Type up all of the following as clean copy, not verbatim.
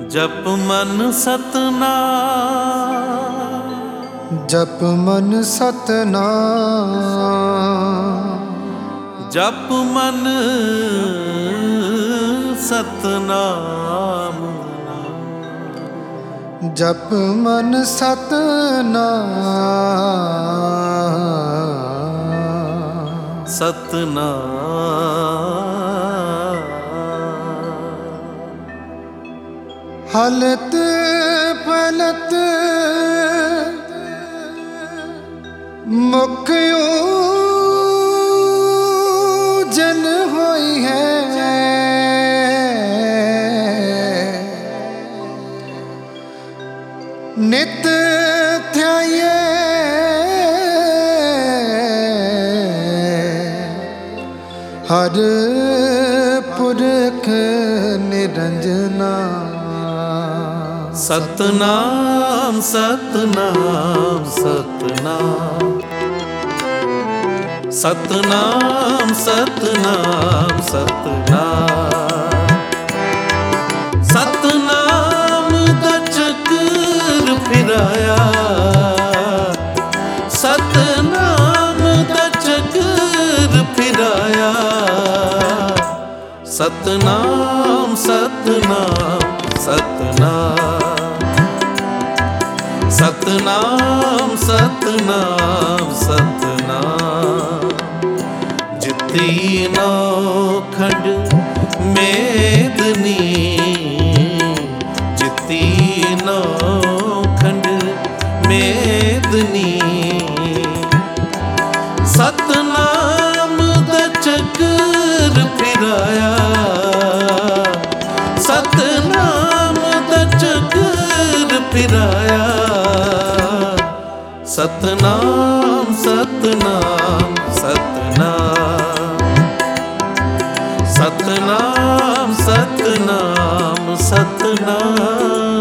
ਜਪ ਮਨ ਸਤਨਾਮ, ਜਪ ਮਨ ਸਤਨਾਮ, ਜਪ ਮਨ ਸਤਨਾਮ, ਜਪ ਮਨ ਸਤਨਾਮ, ਸਤਨਾਮ। ਹਲਤ ਪਲਤ ਮੁਖ ਜਨ ਹੋਈ ਹੈ, ਨਿਤ ਧਿਆਏ ਹਰ ਪੁਰਖ ਨਿਰੰਜਨਾ। ਸਤਨਾਮ ਸਤਨਾਮ ਸਤਨਾਮ, ਸਤਨਾਮ ਸਤਨਾਮ ਸਤਨਾਮ, ਸਤਨਾਮ ਦਾ ਚੱਕਰ ਫਿਰਾਇਆ, ਸਤਨਾਮ ਦਾ ਚੱਕਰ ਫਿਰਾਇਆ, ਸਤਨਾਮ ਸਤਨਾਮ ਸਤਨਾਮ, ਸਤਨਾਮ ਸਤਨਾਮ ਸਤਨਾਮ। ਜਿਤੀ ਨੌਖੰਡ ਮੇਦਨੀ, ਜਿਤੀ ਨੌਖੰਡ ਮੇਦਨੀ, ਸਤਨਾਮ ਦਾ ਚੱਕਰ ਫਿਰਾਇਆ, ਸਤਨਾਮ ਦਾ ਚੱਕਰ ਫਿਰਾਇਆ, ਸਤਨਾਮ ਸਤਨਾਮ ਸਤਨਾਮ, ਸਤਨਾਮ ਸਤਨਾਮ ਸਤਨਾਮ।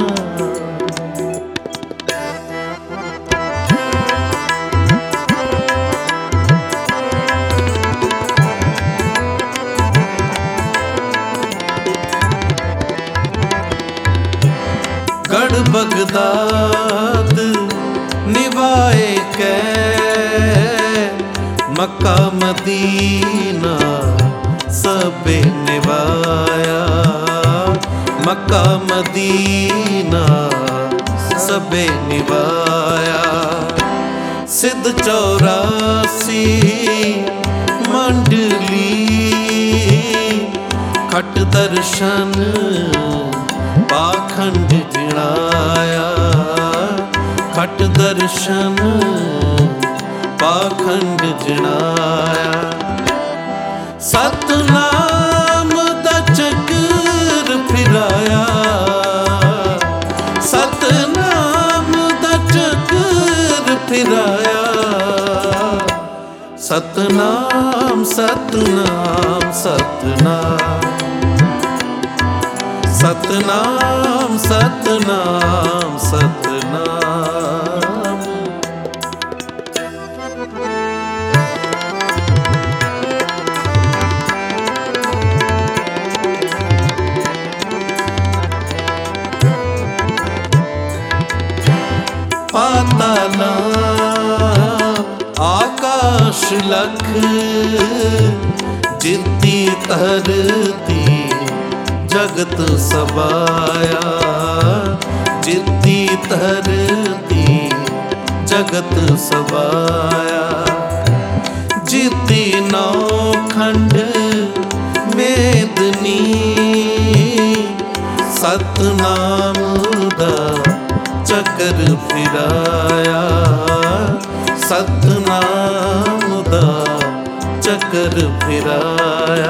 ਗੜ ਬਗਦਾਦ ਨਿਵਾਏ ਕੈ, ਮੱਕਾ ਮਦੀਨਾ ਸਭੇ ਨਿਵਾਇਆ, ਮੱਕਾ ਮਦੀਨਾ ਸਭੇ ਨਿਵਾਇਆ। ਸਿੱਧ 84 ਮੰਡਲੀ, ਖਟ ਦਰਸ਼ਨ ਪਾਖੰਡ ਜਿਣਾਇਆ, ਖਟ ਦਰਸ਼ਨ ਪਾਖੰਡ ਜਿਣਾਇਆ। ਸਤਨਾਮ ਦਾ ਚੱਕਰ ਫਿਰਾਇਆ, ਸਤਨਾਮ ਦਾ ਚੱਕਰ ਫਿਰਾਇਆ, ਸਤਨਾਮ ਸਤਨਾਮ ਸਤਨਾਮ, ਸਤਨਾਮ ਸਤਨਾਮ ਸਤਨਾਮ। ਪਾਤਾਲਾ ਆਕਾਸ਼ ਲਖ, ਜਿਤੀ ਧਰਤੀ ਜਗਤ ਸਬਾਇਆ, ਜਿਤੀ ਧਰਤੀ ਜਗਤ ਸਬਾਇਆ, ਜਿਤੀ ਨੌਖੰਡ ਮੇਦਨੀ, ਸਤਨਾਮ ਦਾ ਚੱਕਰ ਫਿਰਾਇਆ, ਸਤਨਾਮ ਦਾ ਚੱਕਰ ਫਿਰਾਇਆ,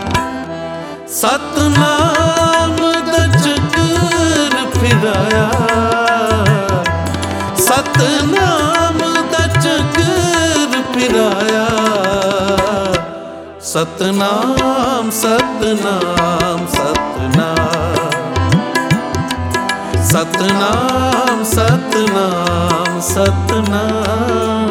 ਸਤਨਾਮ ਦਾ ਚੱਕਰ ਫਿਰਾਇਆ, ਸਤਨਾਮ ਦਾ ਚੱਕਰ ਫਿਰਾਇਆ, ਸਤਨਾਮ ਸਤਨਾਮ ਸਤਨਾਮ, ਸਤਨਾਮ ਸਤਨਾਮ ਸਤਨਾਮ।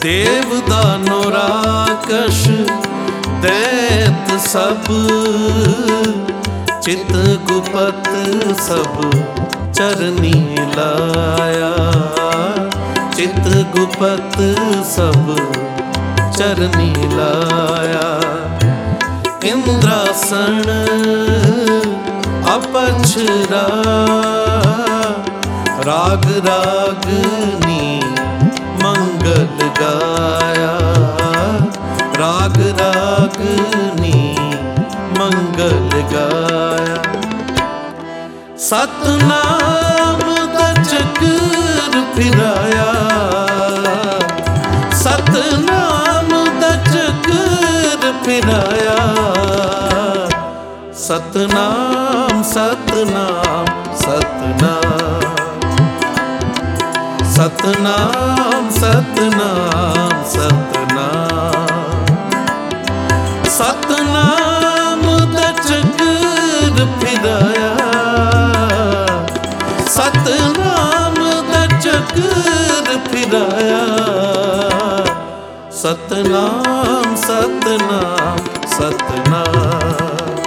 ਦੇਵ ਦਾਨੋ ਰਾਕਸ਼ ਦੈਤ ਸਭ, ਚਿਤ ਗੁਪਤ ਸਭ ਚਰਨੀ ਲਾਇਆ, ਚਿਤ ਗੁਪਤ ਸਭ ਚਰਨੀ ਲਾਇਆ। ਇੰਦਰਾਸਣ ਅਪਛਰਾ, ਰਾਗ ਰਾਗਨੀ ਮੰਗਲ ਗਾਇਆ, ਰਾਗ ਰਾਗਨੀ ਮੰਗਲ ਗਾਇਆ। ਸਤਨਾਮ ਦਾ ਚੱਕਰ ਫਿਰਾਇਆ, ਸਤਨਾਮ ਦਾ ਚੱਕਰ ਫਿਰਾਇਆ। ਸਤਨਾਮ ਸਤਨਾਮ ਸਤਨਾਮ, ਸਤਨਾਮ ਸਤਨਾਮ ਸਤਨਾਮ। ਸਤਨਾਮ ਦਾ ਚੱਕਰ ਫਿਰਾਇਆ, ਸਤਨਾਮ ਦਾ ਚੱਕਰ ਫਿਰਾਇਆ। ਸਤਨਾਮ ਸਤਨਾਮ ਸਤਨਾਮ,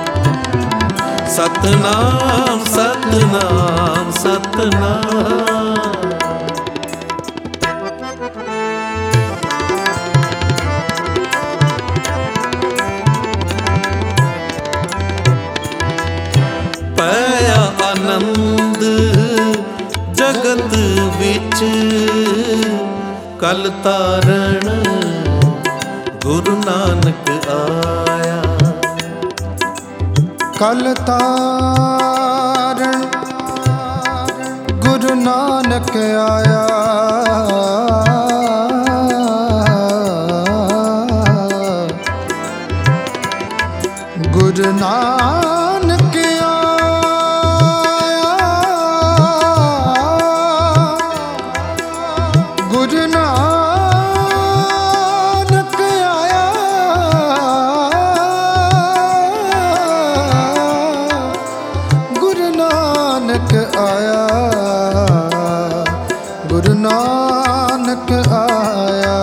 ਸਤਨਾਮ ਸਤਨਾਮ ਸਤਨਾਮ। ਪਾਇਆ ਆਨੰਦ ਜਗਤ ਵਿੱਚ, ਕਲ ਤਾਰਨ ਗੁਰੂ ਨਾਨਕ ਆਇਆ। ਕਲ ਤਾਰਨ ਗੁਰੂ ਨਾਨਕ ਆਇਆ, ਗੁਰੂ ਨਾਨਕ ਆਇਆ, ਗੁਰੂ ਨਾਨਕ ਆਇਆ, ਗੁਰੂ ਨਾਨਕ ਆਇਆ, ਗੁਰੂ ਨਾਨਕ ਆਇਆ।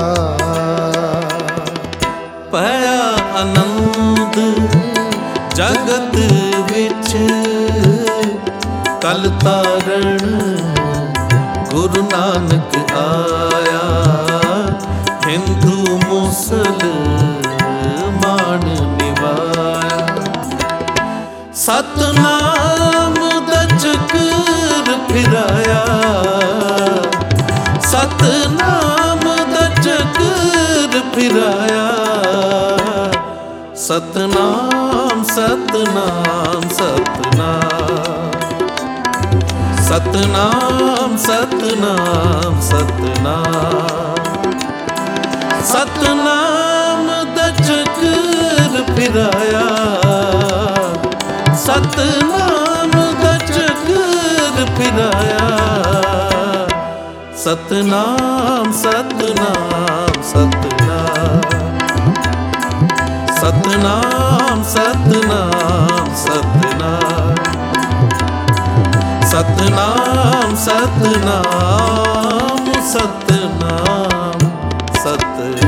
ਪਾਇਆ ਆਨੰਦ ਜਗਤ ਵਿੱਚ, ਕਲ ਤਾਰਨ ਗੁਰੂ ਨਾਨਕ ਆਇਆ। ਹਿੰਦੂ ਮੁਸਲਮਾਨ ਨਿਵਾਇਆ, ਸਤਨਾਮ ਦਾ ਚੱਕਰ ਫਿਰਾਇਆ, ਸਤਨਾਮ ਦਾ ਚੱਕਰ ਫਿਰਾਇਆ। ਸਤਨਾਮ ਸਤਨਾਮ ਸਤਨਾਮ, ਸਤਨਾਮ ਸਤਨਾਮ ਸਤਨਾਮ। ਸਤਨਾਮ ਦਾ ਚੱਕਰ ਫਿਰਾਇਆ, ਸਤਨਾਮ ਦਾ ਚੱਕਰ ਫਿਰਾਇਆ। ਸਤਨਾਮ ਸਤਨਾਮ ਸਤਨਾਮ, ਸਤਨਾਮ ਸਤਨਾਮ ਸਤਨਾਮ। ਸਤਨਾਮ ਸਤਨਾਮ ਸਤਨਾਮ ਸਤਨਾਮ।